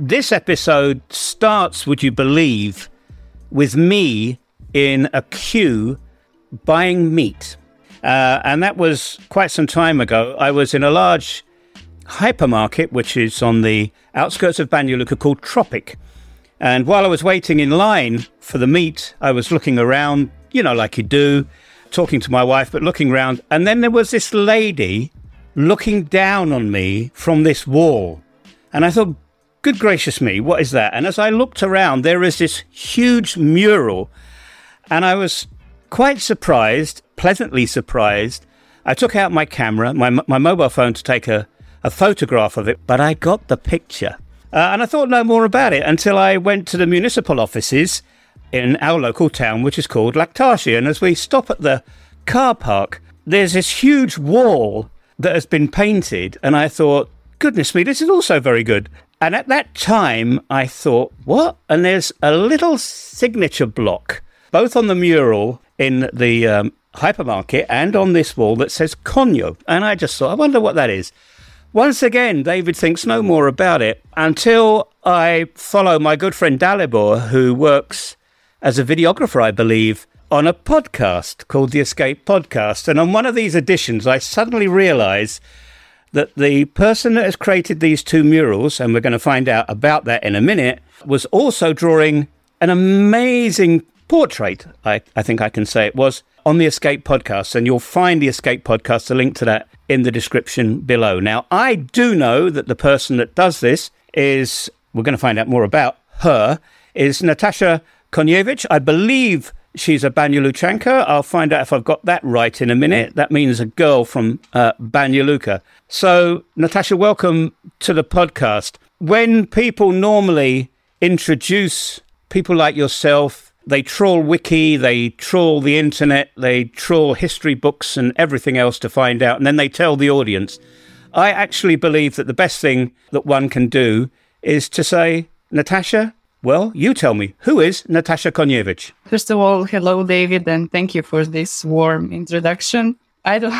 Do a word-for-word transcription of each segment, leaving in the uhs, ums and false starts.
this episode starts, would you believe, with me in a queue buying meat. Uh, and that was quite some time ago. I was in a large hypermarket, which is on the outskirts of Banja Luka, called Tropic. And while I was waiting in line for the meat, I was looking around, you know, like you do, talking to my wife, but looking around. And then there was this lady looking down on me from this wall. And I thought, good gracious me, what is that? And as I looked around, there is this huge mural. And I was quite surprised, pleasantly surprised. I took out my camera, my my mobile phone, to take a, a photograph of it, but I got the picture. Uh, and I thought no more about it until I went to the municipal offices in our local town, which is called Lactatia. And as we stop at the car park, there's this huge wall that has been painted. And I thought, goodness me, this is also very good. And at that time, I thought, what? And there's a little signature block, both on the mural in the um, hypermarket and on this wall, that says Conyo. And I just thought, I wonder what that is. Once again, David thinks no more about it until I follow my good friend Dalibor, who works as a videographer, I believe, on a podcast called The Escape Podcast. And on one of these editions, I suddenly realize that the person that has created these two murals, and we're going to find out about that in a minute, was also drawing an amazing portrait, I, I think I can say it was, on the Escape Podcast. And you'll find the Escape Podcast, a link to that, in the description below. Now, I do know that the person that does this is, we're going to find out more about her, is Natasha Konjevich. I believe she's a Banja Luchanka. I'll find out if I've got that right in a minute. That means a girl from uh, Banja Luka. So, Natasha, welcome to the podcast. When people normally introduce people like yourself, they trawl wiki, they trawl the internet, they trawl history books and everything else to find out, and then they tell the audience. I actually believe that the best thing that one can do is to say, Natasha, well, you tell me, who is Natasha Konjevich? First of all, hello, David, and thank you for this warm introduction. I don't,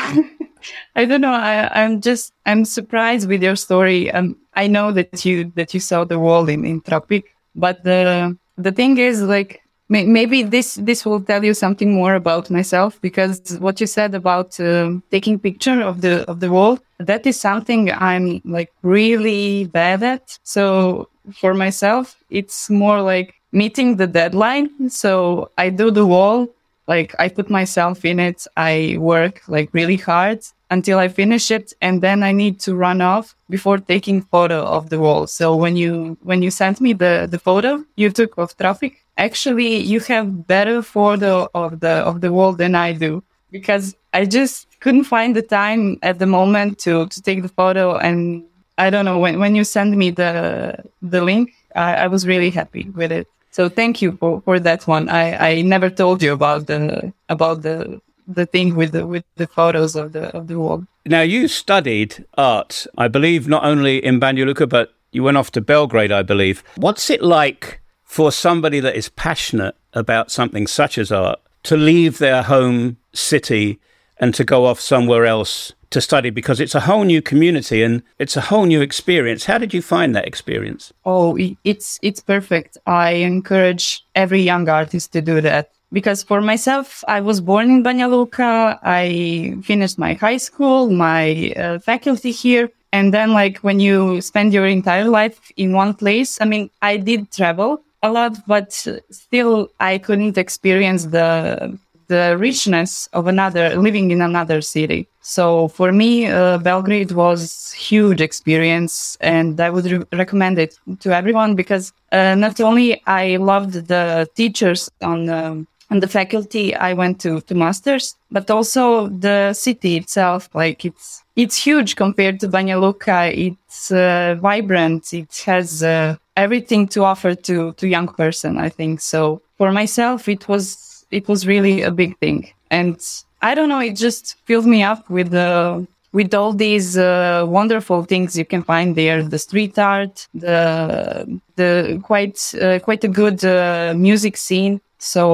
I don't know. I, I'm just, I'm surprised with your story. Um, I know that you that you saw the wall in, in Tropic, but the the thing is, like, may, maybe this this will tell you something more about myself, because what you said about uh, taking picture of the of the wall, that is something I'm like really bad at. So for myself, it's more like meeting the deadline. So I do the wall, like I put myself in it. I work like really hard until I finish it, and then I need to run off before taking photo of the wall. So when you when you sent me the, the photo you took of Tropic, actually you have better photo of the of the wall than I do, because I just couldn't find the time at the moment to, to take the photo. And I don't know, when, when you sent me the the link, I, I was really happy with it. So thank you for, for that one. I, I never told you about the about the the thing with the with the photos of the of the wall. Now, you studied art, I believe, not only in Banja Luka, but you went off to Belgrade, I believe. What's it like for somebody that is passionate about something such as art to leave their home city and to go off somewhere else to study? Because it's a whole new community and it's a whole new experience. How did you find that experience? Oh, it's it's perfect. I encourage every young artist to do that. Because for myself, I was born in Banja Luka. I finished my high school, my uh, faculty here. And then, like, when you spend your entire life in one place, I mean, I did travel a lot, but still I couldn't experience the the richness of another, living in another city. So for me, uh, Belgrade was huge experience, and I would re- recommend it to everyone, because uh, not only I loved the teachers on um, on the faculty I went to, to masters, but also the city itself. Like, it's it's huge compared to Banja Luka. It's uh, vibrant. It has uh, everything to offer to to young person, I think. So for myself, it was it was really a big thing. And I don't know, it just filled me up with uh, with all these uh, wonderful things you can find there. The street art, the the quite uh, quite a good uh, music scene. So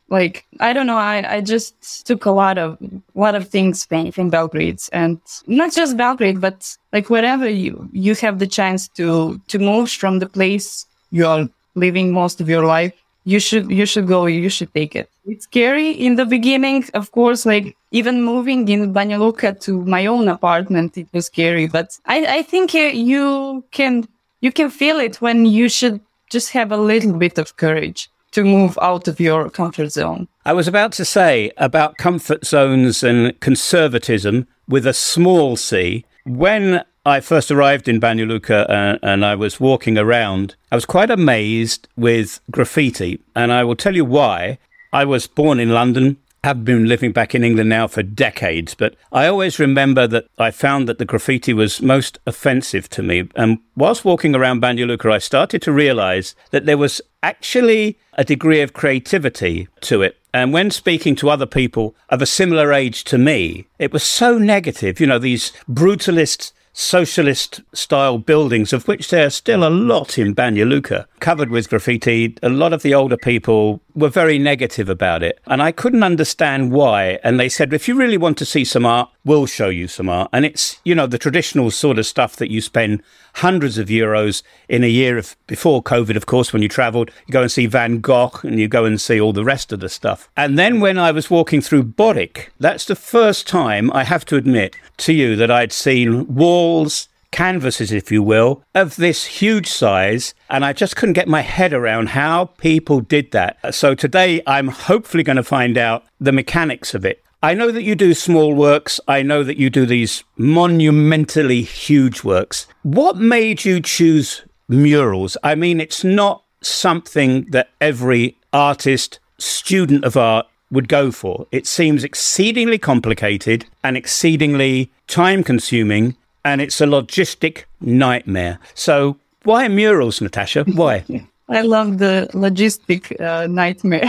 like, I don't know, I, I just took a lot of, lot of things from, from Belgrade, and not just Belgrade, but like wherever you, you have the chance to, to move from the place you're living most of your life, you should, you should go, you should take it. It's scary in the beginning, of course, like even moving in Banja Luka to my own apartment, it was scary, but I, I think you can, you can feel it when you should just have a little bit of courage to move out of your comfort zone. I was about to say about comfort zones and conservatism with a small c. When I first arrived in Banja Luka uh, and I was walking around, I was quite amazed with graffiti. And I will tell you why. I was born in London, have been living back in England now for decades, but I always remember that I found that the graffiti was most offensive to me. And whilst walking around Banja Luka, I started to realize that there was actually a degree of creativity to it. And when speaking to other people of a similar age to me, it was so negative. You know, these brutalist socialist style buildings, of which there are still a lot in Banja Luka, covered with graffiti. A lot of the older people were very negative about it. And I couldn't understand why. And they said, if you really want to see some art, we'll show you some art. And it's, you know, the traditional sort of stuff that you spend hundreds of euros in a year of, before COVID, of course, when you traveled, you go and see Van Gogh and you go and see all the rest of the stuff. And then when I was walking through Borik, that's the first time, I have to admit to you, that I'd seen walls, canvases, if you will, of this huge size. And I just couldn't get my head around how people did that. So today I'm hopefully going to find out the mechanics of it. I know that you do small works. I know that you do these monumentally huge works. What made you choose murals? I mean, it's not something that every artist, student of art would go for. It seems exceedingly complicated and exceedingly time-consuming, and it's a logistic nightmare. So why murals, Natasha? Why? I love the logistic uh, nightmare.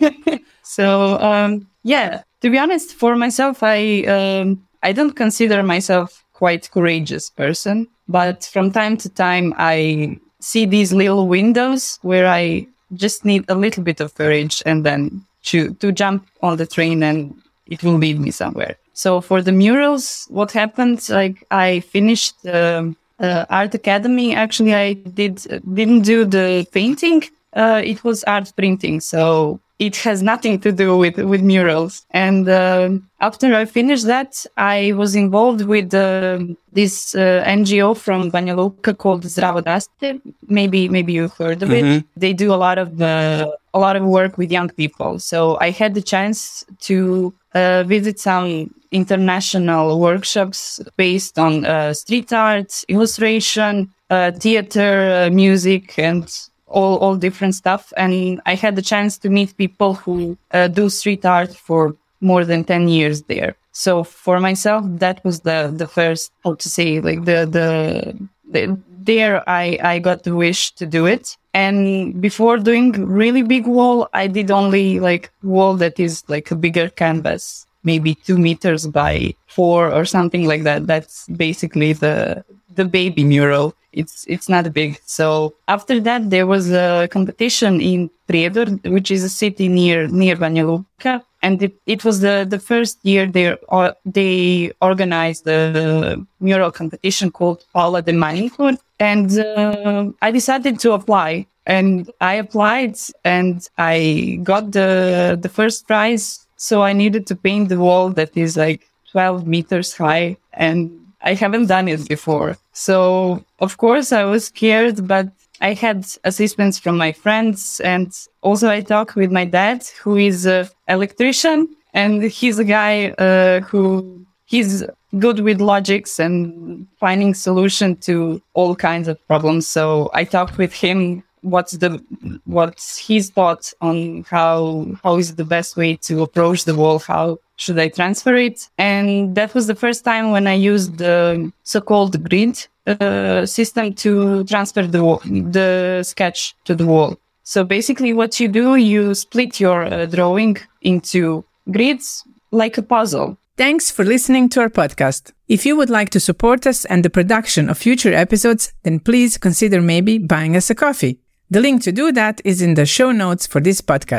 so, um, yeah. To be honest, for myself, I um, I don't consider myself quite courageous person, but from time to time, I see these little windows where I just need a little bit of courage and then to, to jump on the train and it will lead me somewhere. So for the murals, what happened, like I finished um, uh, Art Academy. Actually, I did, didn't do the painting. Uh, it was art printing. So it has nothing to do with, with murals. And uh, after I finished that, I was involved with uh, this uh, N G O from Banja Luka called Zdravo Raste. Maybe maybe you've heard of mm-hmm. it. They do a lot of uh, a lot of work with young people. So I had the chance to uh, visit some international workshops based on uh, street art, illustration, uh, theater, uh, music, and all all different stuff. And I had the chance to meet people who uh, do street art for more than ten years there. So for myself, that was the the first, how to say, like the the, the there I I got the wish to do it. And before doing really big wall, I did only like wall that is like a bigger canvas, maybe two meters by four or something like that. That's basically the the baby mural. It's it's not big. So after that, there was a competition in Prijedor, which is a city near near Banja Luka, and it, it was the, the first year they uh, they organized the mural competition called Paula de Manicure, and uh, I decided to apply, and I applied, and I got the the first prize. So I needed to paint the wall that is like twelve meters high, and I haven't done it before. So, of course, I was scared, but I had assistance from my friends. And also I talked with my dad, who is an electrician. And he's a guy uh, who he's good with logics and finding solution to all kinds of problems. So I talked with him. What's the what's his thoughts on how how is the best way to approach the wall? How should I transfer it? And that was the first time when I used the so-called grid uh, system to transfer the wall, the sketch to the wall. So basically, what you do, you split your uh, drawing into grids like a puzzle. Thanks for listening to our podcast. If you would like to support us and the production of future episodes, then please consider maybe buying us a coffee. The link to do that is in the show notes for this podcast.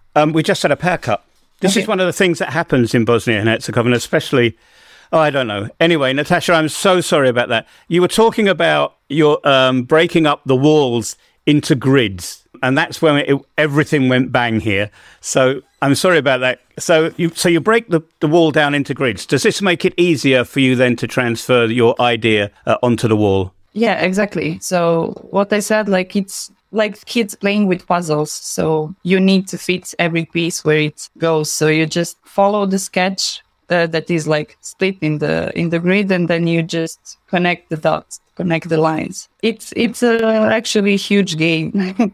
Um, we just had a power cut. This okay. is one of the things that happens in Bosnia and Herzegovina, especially, oh, I don't know. Anyway, Natasha, I'm so sorry about that. You were talking about your um, breaking up the walls into grids, and that's when it, everything went bang here. So I'm sorry about that. So you so you break the, the wall down into grids. Does this make it easier for you then to transfer your idea uh, onto the wall? Yeah, exactly. So what I said, like it's like kids playing with puzzles. So you need to fit every piece where it goes. So you just follow the sketch uh, that is like split in the in the grid, and then you just connect the dots, connect the lines. It's it's uh, actually a huge game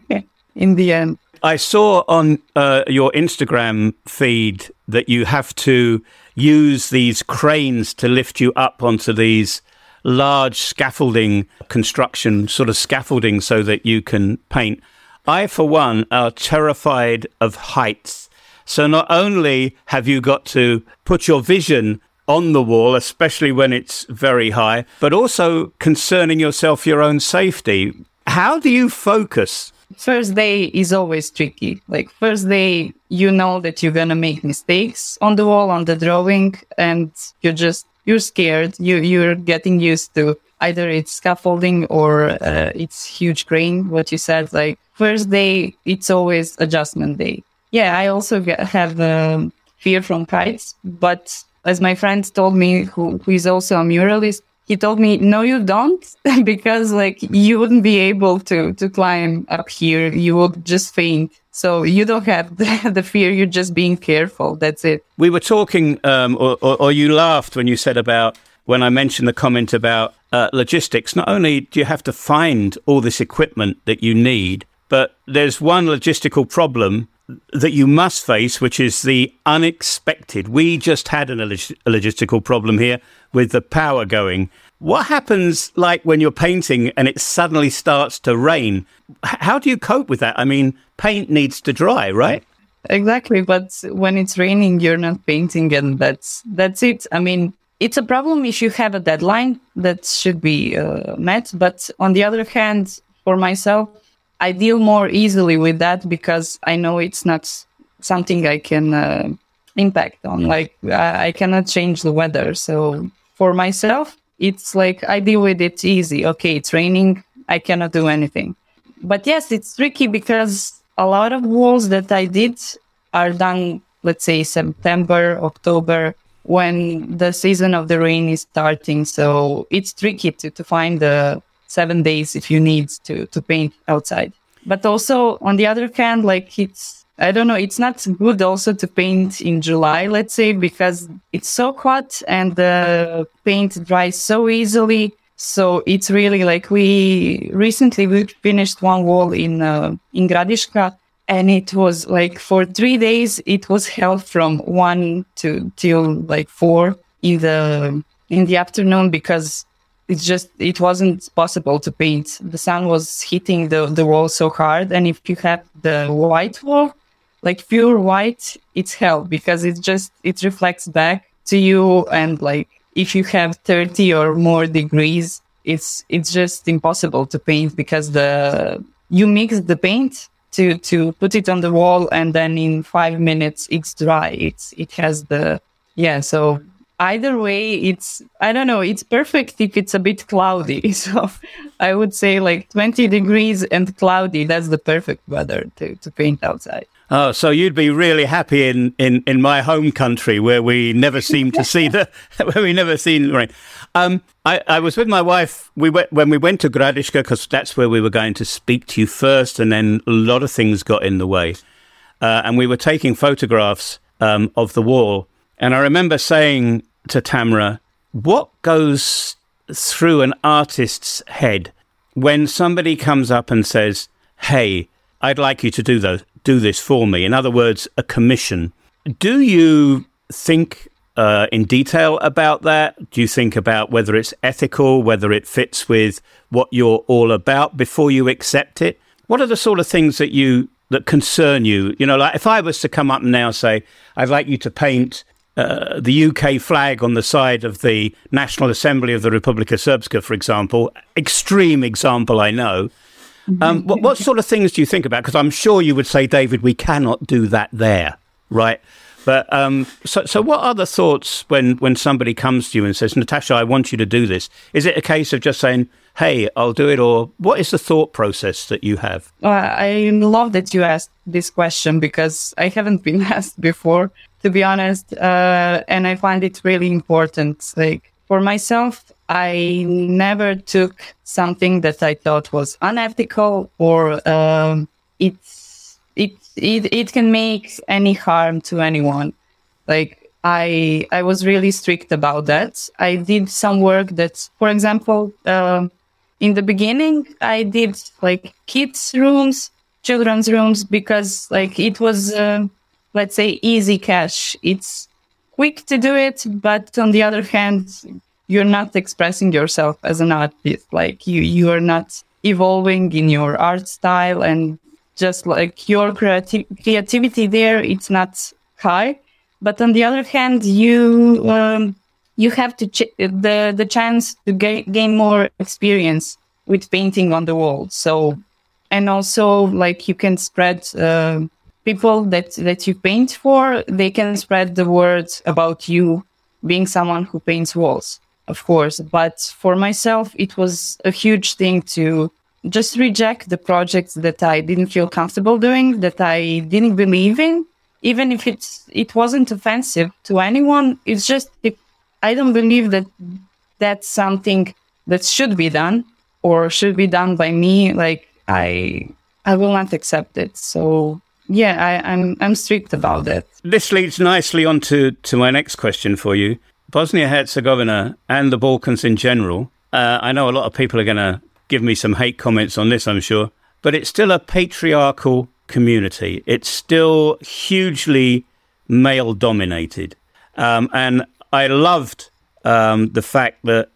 in the end. I saw on uh, your Instagram feed that you have to use these cranes to lift you up onto these large scaffolding construction, sort of scaffolding so that you can paint. I, for one, are terrified of heights. So not only have you got to put your vision on the wall, especially when it's very high, but also concerning yourself, your own safety. How do you focus? First day is always tricky. Like first day, you know that you're going to make mistakes on the wall, on the drawing, and you're just, you're scared. You, you're getting used to either it's scaffolding or uh, it's huge crane, what you said. Like first day, it's always adjustment day. Yeah, I also get, have um, fear from heights, but as my friend told me, who, who is also a muralist, he told me, no, you don't, because like you wouldn't be able to, to climb up here. You would just faint. So you don't have the, the fear. You're just being careful. That's it. We were talking, um, or, or, or you laughed when you said about, when I mentioned the comment about uh, logistics. Not only do you have to find all this equipment that you need, but there's one logistical problem that you must face, which is the unexpected. We just had an, a logistical problem here with the power going. What happens like when you're painting and it suddenly starts to rain? How do you cope with that? I mean, paint needs to dry, right? Exactly. But when it's raining, you're not painting, and that's that's it. I mean, it's a problem if you have a deadline that should be uh, met. But on the other hand, for myself, I deal more easily with that because I know it's not something I can uh, impact on. Like I, I cannot change the weather. So for myself, it's like I deal with it easy. Okay, it's raining. I cannot do anything. But yes, it's tricky because a lot of walls that I did are done, let's say September, October, when the season of the rain is starting. So it's tricky to, to find the seven days if you need to, to paint outside. But also, on the other hand, like it's, I don't know, it's not good also to paint in July, let's say, because it's so hot and the paint dries so easily. So it's really like we recently we finished one wall in uh, in Gradiška, and it was like for three days, it was held from one to till like four in the in the afternoon because it's just, it wasn't possible to paint. The sun was hitting the, the wall so hard. And if you have the white wall, like pure white, it's hell because it's just, it reflects back to you. And like, if you have thirty or more degrees, it's, it's just impossible to paint because the, you mix the paint to, to put it on the wall. And then in five minutes, it's dry. It's, it has the, yeah. So either way, it's, I don't know, it's perfect if it's a bit cloudy. So I would say like twenty degrees and cloudy, that's the perfect weather to, to paint outside. Oh, so you'd be really happy in, in, in my home country where we never seem to see the, where we never seen rain. Um, I, I was with my wife, we went, when we went to Gradiška, because that's where we were going to speak to you first, and then a lot of things got in the way. Uh, and we were taking photographs um, of the wall. And I remember saying to Tamara, what goes through an artist's head when somebody comes up and says, hey, I'd like you to do those, do this for me. In other words, a commission. Do you think uh, in detail about that? Do you think about whether it's ethical, whether it fits with what you're all about before you accept it? What are the sort of things that you that concern you? You know, like if I was to come up and now say, I'd like you to paint uh, the U K flag on the side of the National Assembly of the Republika Srpska, for example, extreme example, I know. Um, what, what sort of things do you think about? Because I'm sure you would say, David, we cannot do that there, right? But um, so, so what are the thoughts when, when somebody comes to you and says, Natasha, I want you to do this? Is it a case of just saying, hey, I'll do it? Or what is the thought process that you have? Uh, I love that you asked this question because I haven't been asked before, to be honest. Uh, and I find it really important. Like for myself, I never took something that I thought was unethical or um, it's It, it it can make any harm to anyone. Like I I was really strict about that. I did some work that, for example, uh, in the beginning, I did like kids' rooms, children's rooms, because like it was, uh, let's say, easy cash. It's quick to do it, but on the other hand, you're not expressing yourself as an artist. Like you you are not evolving in your art style and just like your creati- creativity there, it's not high. But on the other hand, you um, you have to ch- the the chance to ga- gain more experience with painting on the wall. So, and also like you can spread uh, people that that you paint for. They can spread the word about you being someone who paints walls, of course. But for myself, it was a huge thing to just reject the projects that I didn't feel comfortable doing, that I didn't believe in, even if it's, it wasn't offensive to anyone. It's just, if I don't believe that that's something that should be done or should be done by me, like I, I will not accept it. So yeah, I, I'm, I'm strict about that. This leads nicely on to, to my next question for you. Bosnia-Herzegovina and the Balkans in general, uh, I know a lot of people are going to give me some hate comments on this, I'm sure, but it's still a patriarchal community. It's still hugely male-dominated. Um, and I loved um, the fact that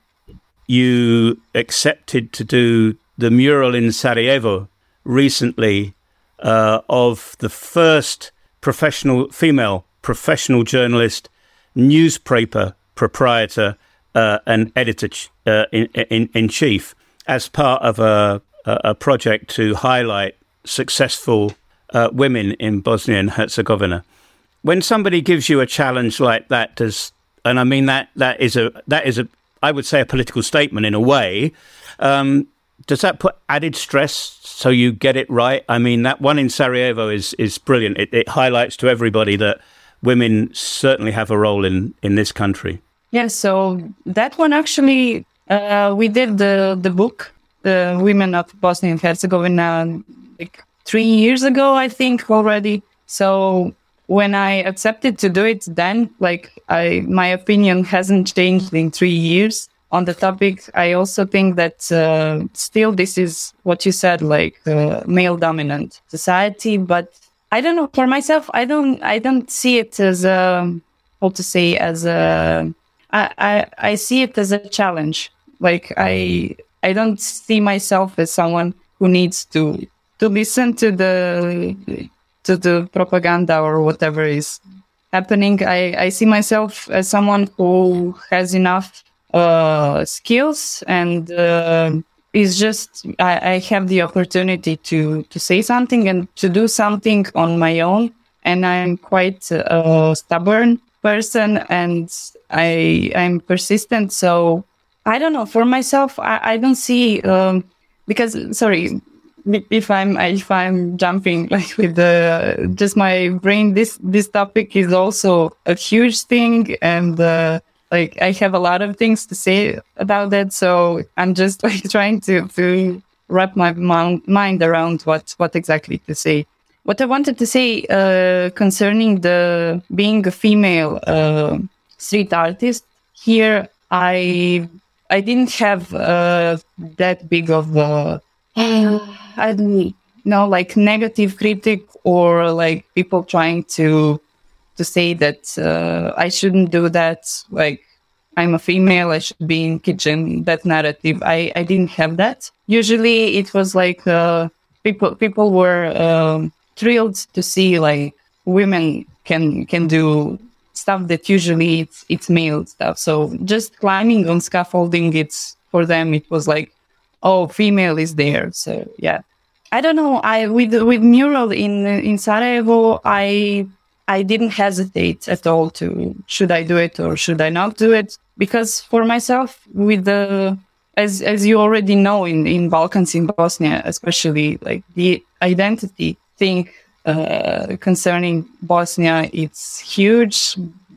you accepted to do the mural in Sarajevo recently uh, of the first professional, female professional journalist, newspaper proprietor uh, and editor uh, in, in, in chief, as part of a, a project to highlight successful uh, women in Bosnia and Herzegovina. When somebody gives you a challenge like that, does, and I mean that that is a that is a I would say a political statement in a way. Um, does that put added stress so you get it right? I mean, that one in Sarajevo is is brilliant. It, it highlights to everybody that women certainly have a role in in this country. Yeah. So that one actually. Uh, we did the, the book, The Women of Bosnia and Herzegovina, like three years ago, I think already. So when I accepted to do it then, like I, my opinion hasn't changed in three years on the topic. I also think that uh, still this is what you said, like uh, male dominant society. But I don't know, for myself, I don't, I don't see it as a, how to say, as a, I, I, I see it as a challenge. Like I, I don't see myself as someone who needs to to listen to the to the propaganda or whatever is happening. I, I see myself as someone who has enough uh, skills and uh, is just I, I have the opportunity to to say something and to do something on my own. And I'm quite a stubborn person, and I I'm persistent. So. I don't know. For myself, I, I don't see um, because sorry if I'm if I'm jumping like with the just my brain. This this topic is also a huge thing, and uh, like I have a lot of things to say about that. So I'm just like trying to to wrap my mind around what what exactly to say. What I wanted to say uh, concerning the being a female uh, street artist here, I. I didn't have uh, that big of a, I don't know, like negative critic or like people trying to to say that uh, I shouldn't do that. Like I'm a female, I should be in kitchen. That narrative, I, I didn't have that. Usually, it was like uh, people people were um, thrilled to see like women can can do stuff that usually it's, it's male stuff. So just climbing on scaffolding, it's for them, it was like, oh, female is there. So yeah, I don't know. I with with mural in in Sarajevo, I I didn't hesitate at all to should I do it or should I not do it, because for myself, with the as as you already know, in in Balkans, in Bosnia especially, like the identity thing uh, concerning Bosnia, it's huge.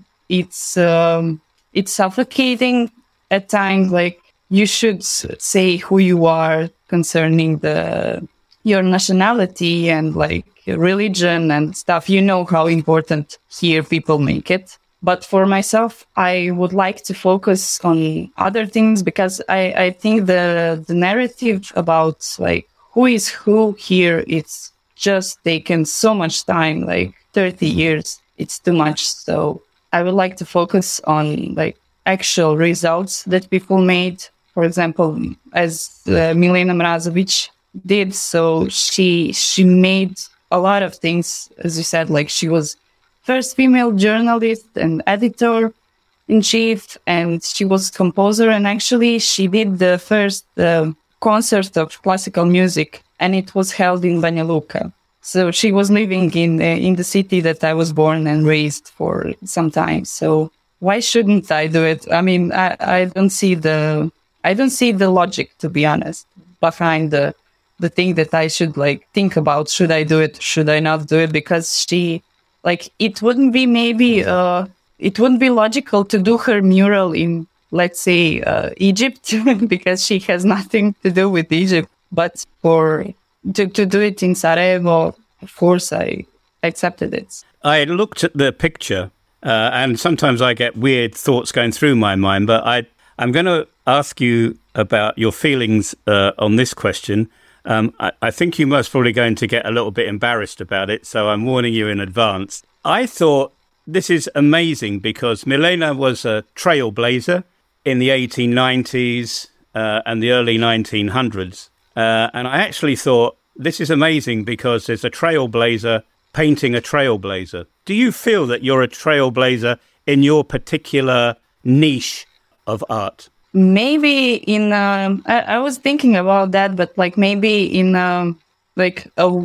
It's um, it's suffocating at times. Like, you should say who you are concerning the your nationality and like religion and stuff. You know how important here people make it. But for myself, I would like to focus on other things, because I, I think the the narrative about like who is who here, it's just taken so much time, like thirty years. It's too much. So I would like to focus on like actual results that people made. For example, as uh, Milena Mrazovic did. So she she made a lot of things, as you said, like she was first female journalist and editor in chief, and she was composer, and actually she did the first uh, concert of classical music, and it was held in Banja Luka. So she was living in uh, in the city that I was born and raised for some time. So why shouldn't I do it? I mean, I, I don't see the I don't see the logic, to be honest, behind the the thing that I should like think about. Should I do it? Should I not do it? Because she, like, it wouldn't be maybe, uh, it wouldn't be logical to do her mural in, let's say, uh, Egypt, because she has nothing to do with Egypt. But for to, to do it in Sarajevo, of course, I accepted it. I looked at the picture, uh, and sometimes I get weird thoughts going through my mind, but I, I'm going to ask you about your feelings uh, on this question. Um, I, I think you're most probably going to get a little bit embarrassed about it, so I'm warning you in advance. I thought this is amazing because Milena was a trailblazer in the eighteen nineties uh, and the early nineteen hundreds. Uh, and I actually thought this is amazing because there's a trailblazer painting a trailblazer. Do you feel that you're a trailblazer in your particular niche of art? Maybe in, um, I, I was thinking about that, but like maybe in um, like a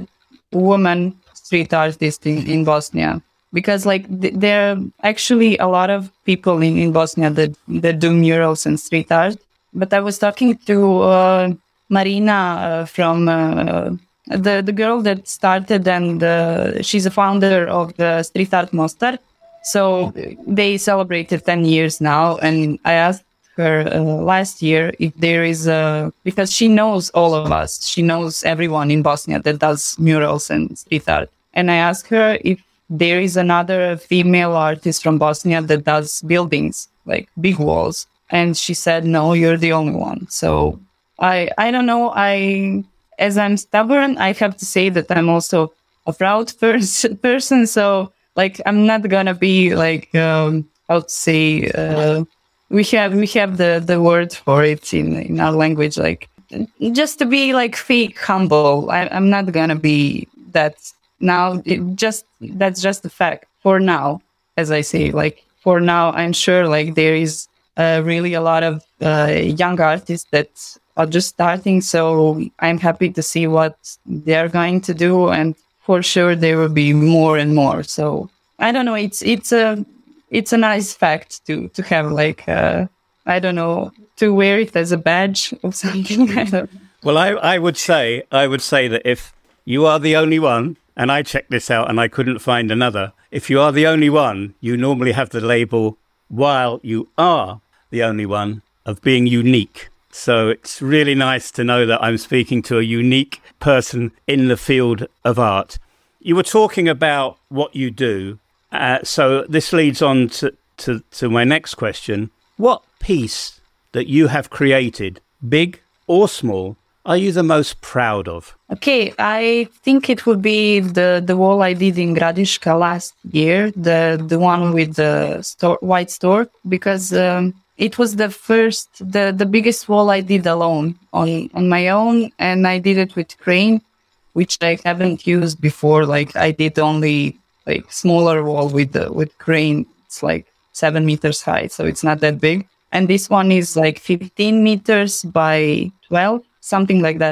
woman street artist in, in Bosnia, because like th- there are actually a lot of people in, in Bosnia that, that do murals and street art. But I was talking to uh, Marina uh, from uh, the, the girl that started, and uh, she's a founder of the Street Art Mostar. So they celebrated ten years now, and I asked her uh, last year if there is a, because she knows all of us, she knows everyone in Bosnia that does murals and street art. And I asked her if there is another female artist from Bosnia that does buildings, like big walls. And she said, no, you're the only one. So I, I don't know. I, as I'm stubborn, I have to say that I'm also a proud pers- person. So like, I'm not gonna be like, um, how to say, uh, We have we have the, the word for it in, in our language, like just to be like fake humble. I, I'm not gonna be that now. It just that's just the fact for now, as I say. Like for now, I'm sure like there is uh, really a lot of uh, young artists that are just starting. So I'm happy to see what they're going to do, and for sure there will be more and more. So I don't know. It's it's a It's a nice fact to to have, like, uh, I don't know, to wear it as a badge or something. I don't know. Well, I, I would say, I would say that if you are the only one, and I checked this out and I couldn't find another, if you are the only one, you normally have the label, while you are the only one, of being unique. So it's really nice to know that I'm speaking to a unique person in the field of art. You were talking about what you do. Uh, so this leads on to, to, to my next question. What piece that you have created, big or small, are you the most proud of? Okay, I think it would be the, the wall I did in Gradiška last year, the the one with the store, white stork, because um, it was the first, the, the biggest wall I did alone, on, on my own, and I did it with crane, which I haven't used before. Like I did only like smaller wall with the with crane. It's like seven meters high, so it's not that big. And this one is like fifteen meters by twelve, something like that.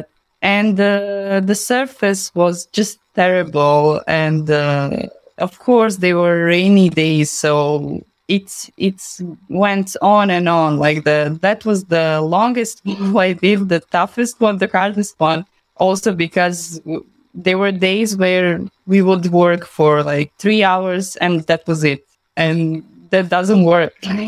and uh, the surface was just terrible. And uh, of course, they were rainy days, so it it went on and on. Like the that was the longest wall I did, the toughest one, the hardest one. Also because there were days where we would work for like three hours and that was it. And that doesn't work.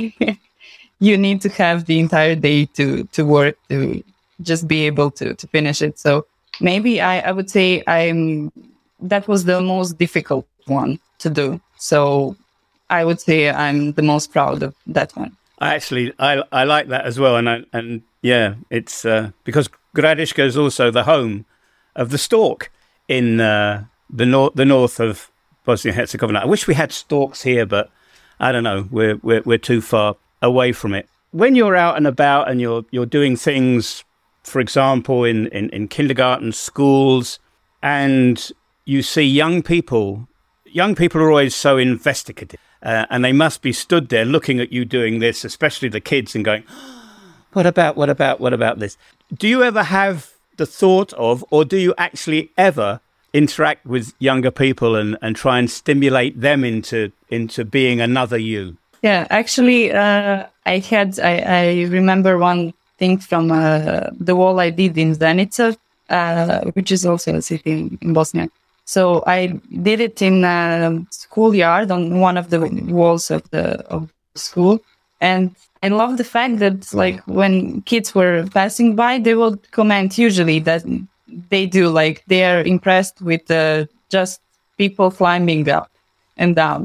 You need to have the entire day to, to work to just be able to, to finish it. So maybe I, I would say I'm that was the most difficult one to do. So I would say I'm the most proud of that one. I actually, I I like that as well. And I, and yeah, it's uh, because Gradiška is also the home of the stork in uh, the north the north of Bosnia and Herzegovina. I wish we had storks here, but I don't know. We're we're we're too far away from it. When you're out and about and you're you're doing things, for example, in, in, in kindergarten, schools, and you see young people, young people are always so investigative, uh, and they must be stood there looking at you doing this, especially the kids, and going, what about, what about, what about this? Do you ever have the thought of, or do you actually ever interact with younger people and, and try and stimulate them into into being another you? Yeah, actually, uh, I had, I, I remember one thing from uh, the wall I did in Zenica, uh, which is also a city in, in Bosnia. So I did it in a schoolyard on one of the walls of the of the school. And I love the fact that, like, when kids were passing by, they would comment usually that they do, like, they are impressed with uh, just people climbing up and down.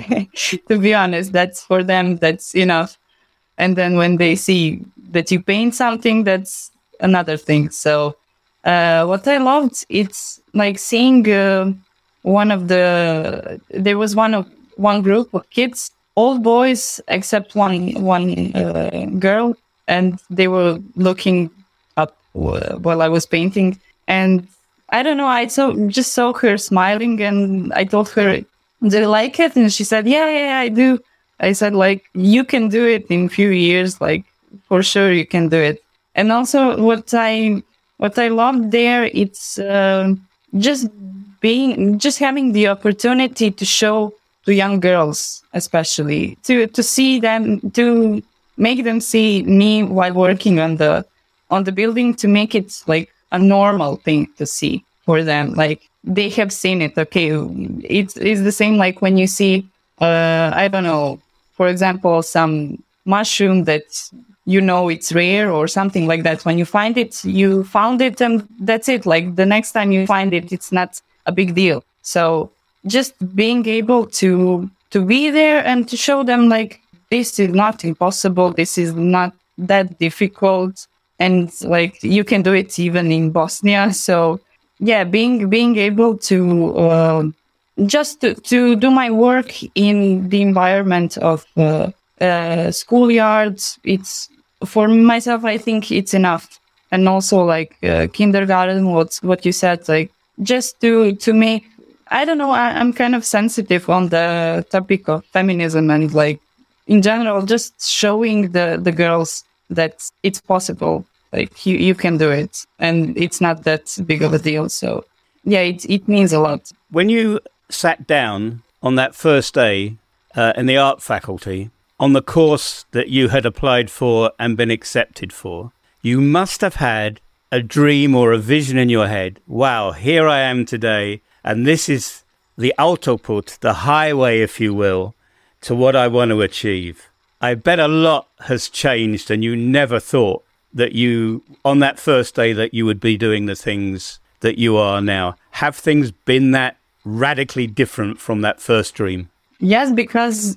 To be honest, that's for them, that's enough. And then when they see that you paint something, that's another thing. So uh, what I loved, it's like seeing uh, one of the, there was one of one group of kids, all boys except one one uh, girl, and they were looking up while I was painting. And I don't know, I saw, just saw her smiling, and I told her, do you like it? And she said, yeah, yeah, I do. I said, like, you can do it in a few years, like, for sure you can do it. And also what I what I loved there, it's uh, just being, just having the opportunity to show to young girls, especially, to, to see them, to make them see me while working on the on the building, to make it like a normal thing to see for them. Like, they have seen it. Okay, it's, it's the same like when you see, uh, I don't know, for example, some mushroom that you know it's rare or something like that. When you find it, you found it and that's it. Like, the next time you find it, it's not a big deal. So just being able to to be there and to show them, like, this is not impossible, this is not that difficult, and like, you can do it even in Bosnia. So yeah, being being able to uh, just to, to do my work in the environment of uh, uh, schoolyards, it's, for myself, I think it's enough. And also, like, uh, kindergarten, what what you said, like, just to to make, I don't know, I, I'm kind of sensitive on the topic of feminism, and, like, in general, just showing the, the girls that it's possible. Like, you, you can do it, and it's not that big of a deal. So yeah, it it means a lot. When you sat down on that first day uh, in the art faculty, on the course that you had applied for and been accepted for, you must have had a dream or a vision in your head. Wow, here I am today, and this is the autoput, the highway, if you will, to what I want to achieve. I bet a lot has changed, and you never thought that you, on that first day, that you would be doing the things that you are now. Have things been that radically different from that first dream? Yes, because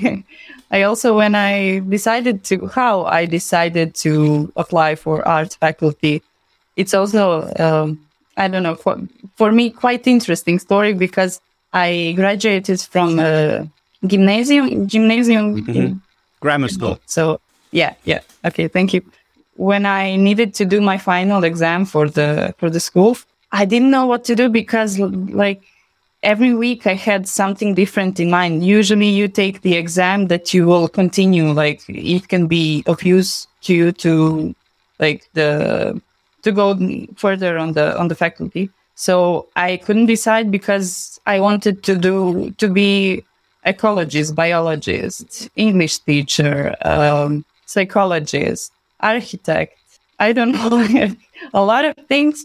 I also, when I decided to, how I decided to apply for art faculty, it's also, um, I don't know, for, for me, quite interesting story, because I graduated from a gymnasium, gymnasium, mm-hmm. grammar school. So yeah, yeah. Okay, thank you. When I needed to do my final exam for the for the school, I didn't know what to do, because, like, every week I had something different in mind. Usually you take the exam that you will continue, like, it can be of use to you to, like, the to go further on the on the faculty. So I couldn't decide because I wanted to do to be ecologist, biologist, English teacher, um, psychologist, architect. I don't know, a lot of things.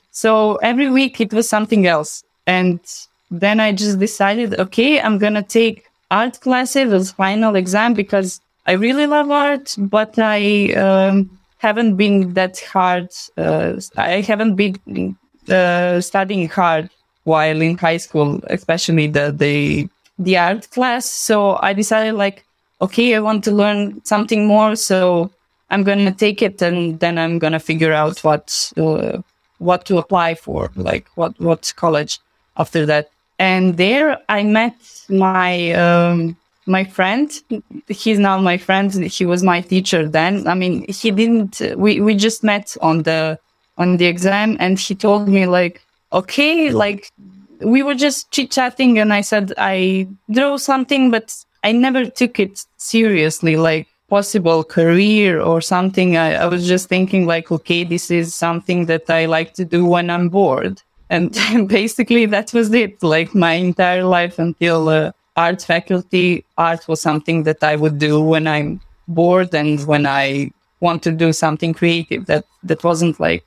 So every week it was something else. And then I just decided, okay, I'm going to take art classes as final exam because I really love art, but I um, haven't been that hard. Uh, I haven't been uh, studying hard while in high school, especially the, the, the art class. So I decided like, okay, I want to learn something more. So I'm going to take it and then I'm going to figure out what, uh, what to apply for, like what, what college after that. And there I met my, um, my friend. He's now my friend. He was my teacher then. I mean, he didn't, we, we just met on the, on the exam and he told me like, okay, like we were just chit chatting and I said, I drew something, but I never took it seriously, like possible career or something. I, I was just thinking like, okay, this is something that I like to do when I'm bored. And basically that was it. Like my entire life until uh, art faculty, art was something that I would do when I'm bored and when I want to do something creative. That that wasn't like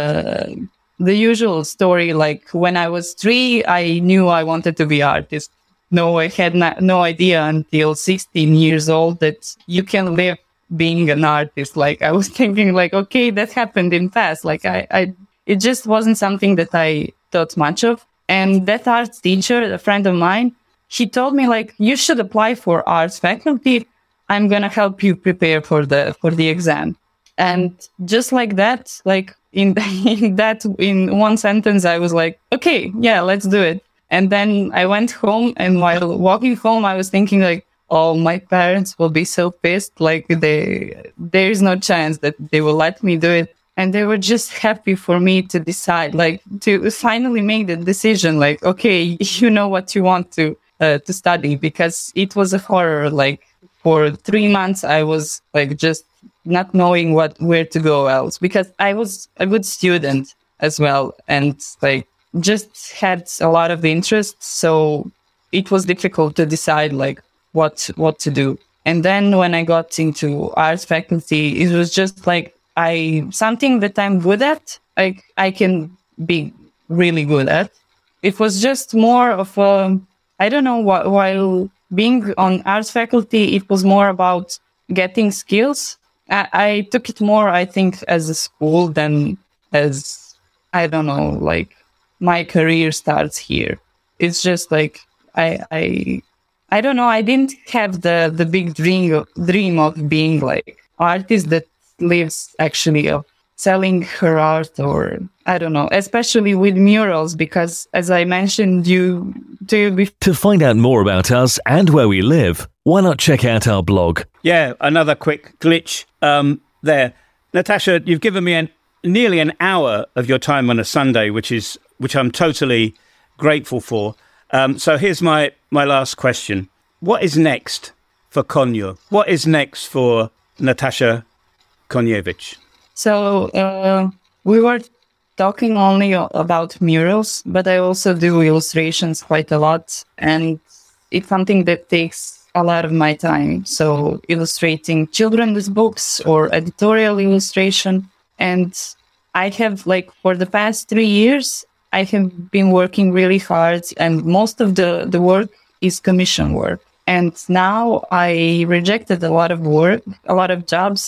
the the usual story. Like when I was three, I knew I wanted to be an artist. No, I had not, no idea until sixteen years old that you can live being an artist. Like I was thinking like, okay, that happened in past. Like I, I, it just wasn't something that I thought much of. And that art teacher, a friend of mine, he told me like, you should apply for arts faculty. I'm going to help you prepare for the, for the exam. And just like that, like in, in that, in one sentence, I was like, okay, yeah, let's do it. And then I went home and while walking home, I was thinking like, oh, my parents will be so pissed. Like they, there is no chance that they will let me do it. And they were just happy for me to decide, like to finally make the decision, like, okay, you know what you want to, uh, to study, because it was a horror. Like for three months, I was like, just not knowing what, where to go else, because I was a good student as well. And like, just had a lot of interest, so it was difficult to decide like what what to do. And then when I got into arts faculty, it was just like I something that I'm good at, like I can be really good at. It was just more of a, I don't know, wh- while being on arts faculty, it was more about getting skills. I, I took it more, I think, as a school than as, I don't know, like my career starts here. It's just like I I I don't know. I didn't have the the big dream of, dream of being like artist that lives actually of selling her art, or I don't know, especially with murals, because as I mentioned you to you before. To find out more about us and where we live, why not check out our blog? Yeah, another quick glitch um, there. Natasha, you've given me an nearly an hour of your time on a Sunday, which is which I'm totally grateful for. Um, so here's my, my last question. What is next for Konyo? What is next for Natasha Koniewicz? So uh, we were talking only about murals, but I also do illustrations quite a lot. And it's something that takes a lot of my time. So illustrating children's books or editorial illustration. And I have, like, for the past three years, I have been working really hard, and most of the, the work is commission work. And now I rejected a lot of work, a lot of jobs,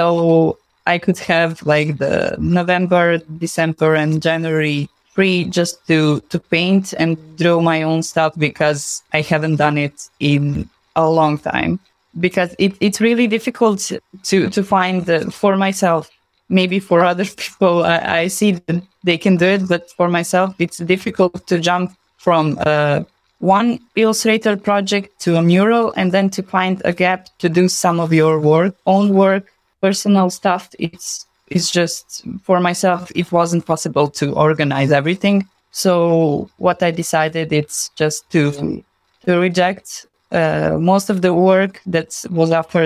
so I could have like the November, December, and January free just to, to paint and draw my own stuff, because I haven't done it in a long time. Because it, it's really difficult to, to find the, for myself. Maybe for other people, I, I see that they can do it, but for myself, it's difficult to jump from uh, one illustrator project to a mural and then to find a gap to do some of your work, own work, personal stuff. It's it's just, for myself, it wasn't possible to organize everything. So what I decided, it's just to to reject uh, most of the work that was offered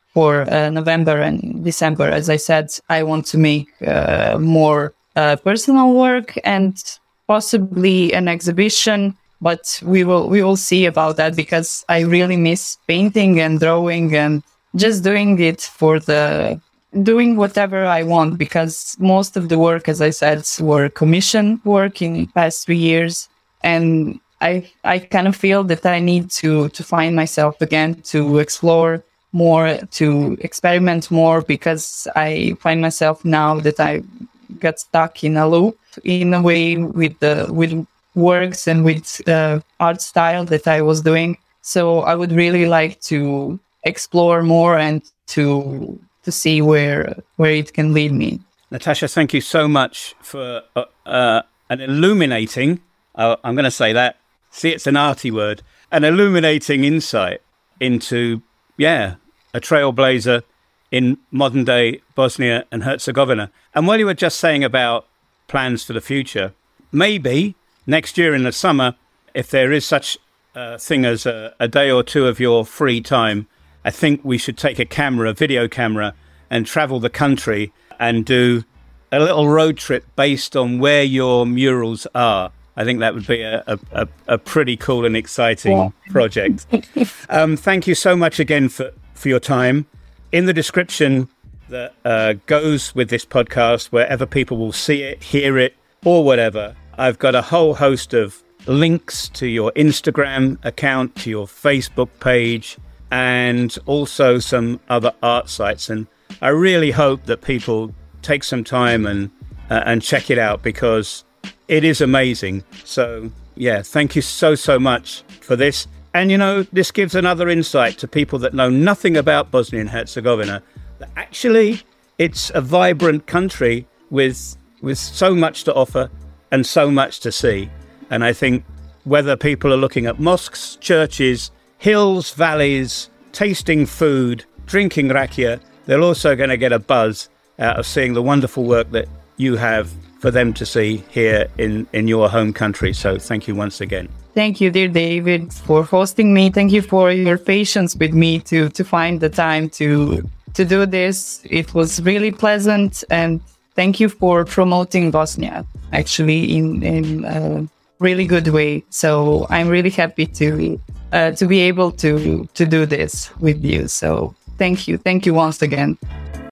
for uh, November and December. As I said, I want to make uh, more uh, personal work and possibly an exhibition, but we will we will see about that, because I really miss painting and drawing and just doing it for the doing whatever I want, because most of the work, as I said, were commission work in the past three years. And I I kind of feel that I need to, to find myself again, to explore more, to experiment more, because I find myself now that I got stuck in a loop in a way with the with works and with the art style that I was doing. So I would really like to explore more and to to see where where it can lead me. Natasha, thank you so much for uh, uh, an illuminating, uh, I'm going to say that, see, it's an arty word, an illuminating insight into, yeah, a trailblazer in modern day Bosnia and Herzegovina. And while you were just saying about plans for the future, maybe next year in the summer, if there is such a thing as a, a day or two of your free time, I think we should take a camera, a video camera, and travel the country and do a little road trip based on where your murals are. I think that would be a, a, a pretty cool and exciting yeah. project. Um, thank you so much again for, for your time. In the description that uh, goes with this podcast, wherever people will see it, hear it, or whatever, I've got a whole host of links to your Instagram account, to your Facebook page, and also some other art sites. And I really hope that people take some time and uh, and check it out, because it is amazing. So, yeah, thank you so, so much for this. And, you know, this gives another insight to people that know nothing about Bosnia and Herzegovina, that actually it's a vibrant country with with so much to offer and so much to see. And I think whether people are looking at mosques, churches, hills, valleys, tasting food, drinking rakia, they're also going to get a buzz out of seeing the wonderful work that you have for them to see here in, in your home country. So thank you once again. Thank you, dear David, for hosting me. Thank you for your patience with me to, to find the time to to do this. It was really pleasant, and thank you for promoting Bosnia, actually, in, in a really good way. So I'm really happy to uh, to be able to to do this with you. So thank you. Thank you once again.